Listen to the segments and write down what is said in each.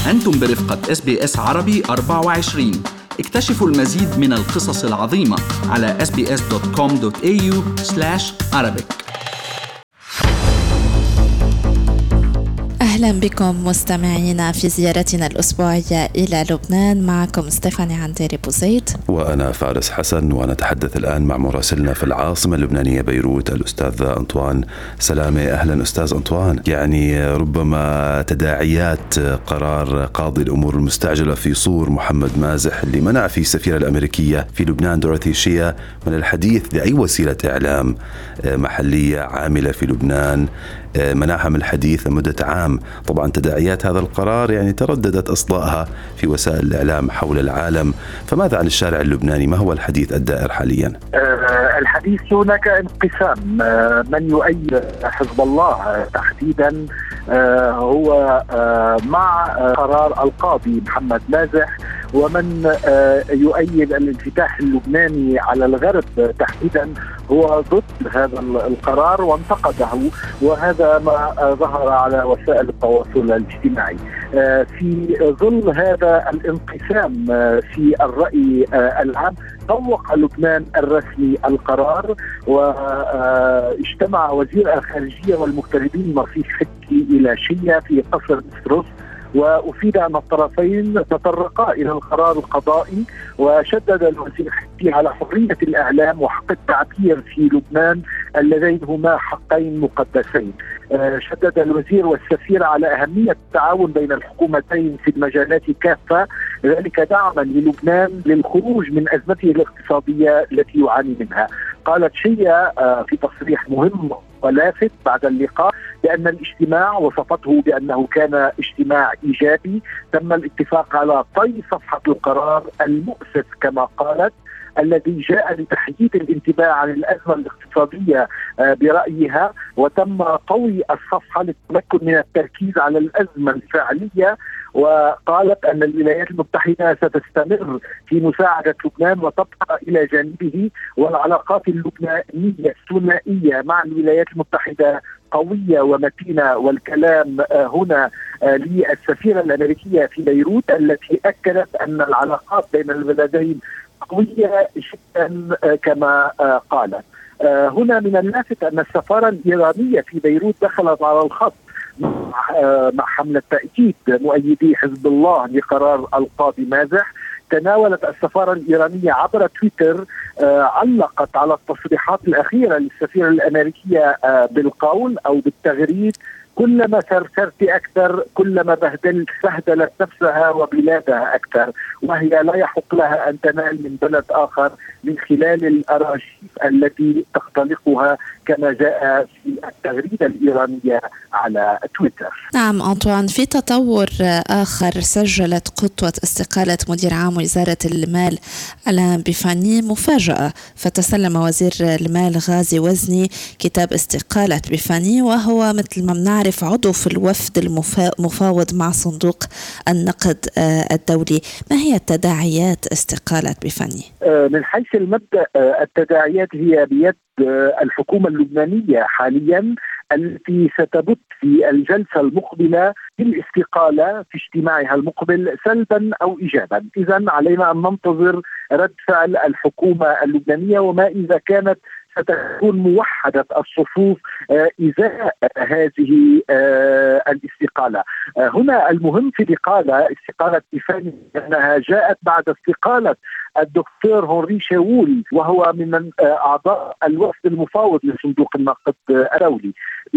أنتم برفقة SBS عربي 24. اكتشفوا المزيد من القصص العظيمة على sbs.com.au/Arabic. أهلا بكم مستمعينا في زيارتنا الأسبوعية إلى لبنان. معكم ستيفاني عنديري بوزيد وأنا فارس حسن، ونتحدث الآن مع مراسلنا في العاصمة اللبنانية بيروت الأستاذ أنطوان سلامة. أهلا أستاذ أنطوان. يعني ربما تداعيات قرار قاضي الأمور المستعجلة في صور محمد مازح اللي منع فيه السفيرة الأمريكية في لبنان دوريثي شيا من الحديث لأي وسيلة إعلام محلية عاملة في لبنان، منعها من الحديث لمدة عام. طبعا تداعيات هذا القرار يعني ترددت أصداءها في وسائل الإعلام حول العالم، فماذا عن الشارع اللبناني؟ ما هو الحديث الدائر حاليا؟ الحديث هناك انقسام. من يؤيد حزب الله تحديدا هو مع قرار القاضي محمد مازح، ومن يؤيد الانفتاح اللبناني على الغرب تحديدا هو ضد هذا القرار وانتقده، وهذا ما ظهر على وسائل التواصل الاجتماعي. في ظل هذا الانقسام في الرأي العام طوق لبنان الرسمي القرار، واجتمع وزير الخارجية والمغتربين مرسي حكي إلى شيا في قصر بستروس، وأفيد أن الطرفين تطرقا إلى القرار القضائي، وشدد الوزير حكي على حرية الإعلام وحق التعبير في لبنان اللذين هما حقين مقدسين. شدد الوزير والسفير على أهمية التعاون بين الحكومتين في المجالات كافة، ذلك دعما للبنان للخروج من أزمته الاقتصادية التي يعاني منها. قالت شيا في تصريح مهم ولافت بعد اللقاء بأن الاجتماع وصفته بأنه كان اجتماع إيجابي، تم الاتفاق على طي صفحة القرار المؤسف كما قالت، الذي جاء لتحديد الانتباه عن الأزمة الاقتصادية برأيها، وتم طوي الصفحة للتمكن من التركيز على الأزمة الفعلية. وقالت أن الولايات المتحدة ستستمر في مساعدة لبنان وتبقى إلى جانبه، والعلاقات اللبنانية الثنائية مع الولايات المتحدة قوية ومتينة. والكلام هنا للسفيرة الأمريكية في بيروت التي أكدت أن العلاقات بين البلدين قوية جدا كما قالت. هنا من اللافت أن السفارة الإيرانية في بيروت دخلت على الخط مع حملة تأكيد مؤيدي حزب الله لقرار القاضي مازح. تناولت السفارة الإيرانية عبر تويتر، علقت على التصريحات الأخيرة للسفيرة الأمريكية بالقول أو بالتغريد: كلما ثرثرت أكثر كلما بهدلت نفسها وبلادها أكثر، وهي لا يحق لها أن تنال من بلد آخر من خلال الأراجيف التي تختلقها، كما جاء في التغريدة الإيرانية على تويتر. نعم أنطوان، في تطور آخر سجلت خطوة استقالة مدير عام وزارة المال ألان بيفاني مفاجأة، فتسلم وزير المال غازي وزني كتاب استقالة بيفاني، وهو مثل ما بنعرف عضو في الوفد المفاوض مع صندوق النقد الدولي. ما هي تداعيات استقالة بيفاني؟ من حيث المبدأ التداعيات هي بيد الحكومة اللبنانية حاليا، التي ستبت في الجلسة المقبلة بالاستقالة في اجتماعها المقبل سلبا أو إيجابا. إذن علينا أن ننتظر رد فعل الحكومة اللبنانية، وما إذا كانت ستكون موحدة الصفوف إزاء هذه الاستقالة. هنا المهم في استقالة بيفاني أنها جاءت بعد استقالة الدكتور هنري شاول، وهو من أعضاء الوفد المفاوض لصندوق النقد الدولي.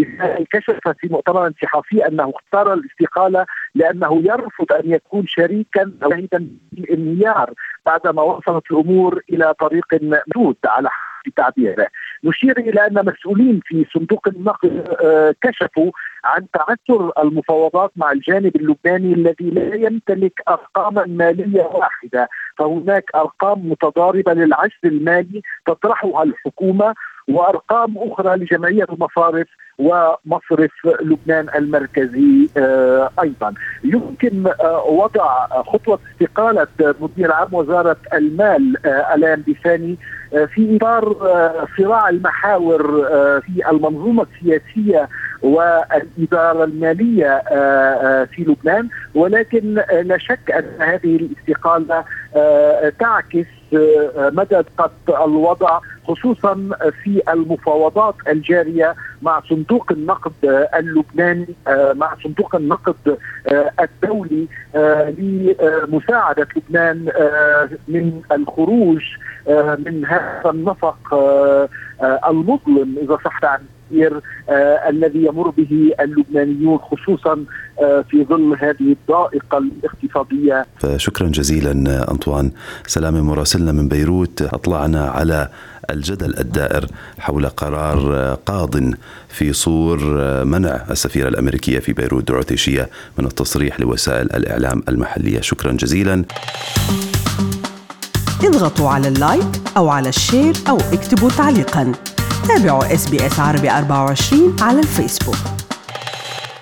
كشف في مؤتمر صحفي أنه اختار الاستقالة لأنه يرفض أن يكون شريكا أو شهيدا بالانهيار بعدما وصلت الأمور إلى طريق مسدود على تعبيره. نشير إلى أن مسؤولين في صندوق النقد كشفوا عن تعثر المفاوضات مع الجانب اللبناني الذي لا يمتلك أرقاما مالية واحدة، فهناك أرقام متضاربة للعجز المالي تطرحها الحكومة، وأرقام أخرى لجمعية المصارف ومصرف لبنان المركزي. أيضا يمكن وضع خطوة استقالة مدير عام وزارة المال ألان بيفاني في إطار صراع المحاور في المنظومة السياسية والإدارة المالية في لبنان، ولكن لا شك أن هذه الاستقالة تعكس مدى دقة الوضع، خصوصا في المفاوضات الجارية مع صندوق النقد اللبناني، مع صندوق النقد الدولي، لمساعدة لبنان من الخروج من هذا النفق المظلم إذا صح التعبير الذي يمر به اللبنانيون، خصوصا في ظل هذه الضائقة الاقتصادية. فشكرا جزيلا أنطوان سلامة مراسلنا من بيروت. أطلعنا على الجدل الدائر حول قرار قاضٍ في صور منع السفيرة الأمريكية في بيروت دورثي شيا من التصريح لوسائل الإعلام المحلية. شكرا جزيلا. اضغطوا على اللايك أو على الشير أو اكتبوا تعليقا. تابعوا SBS عربي 24 على الفيسبوك.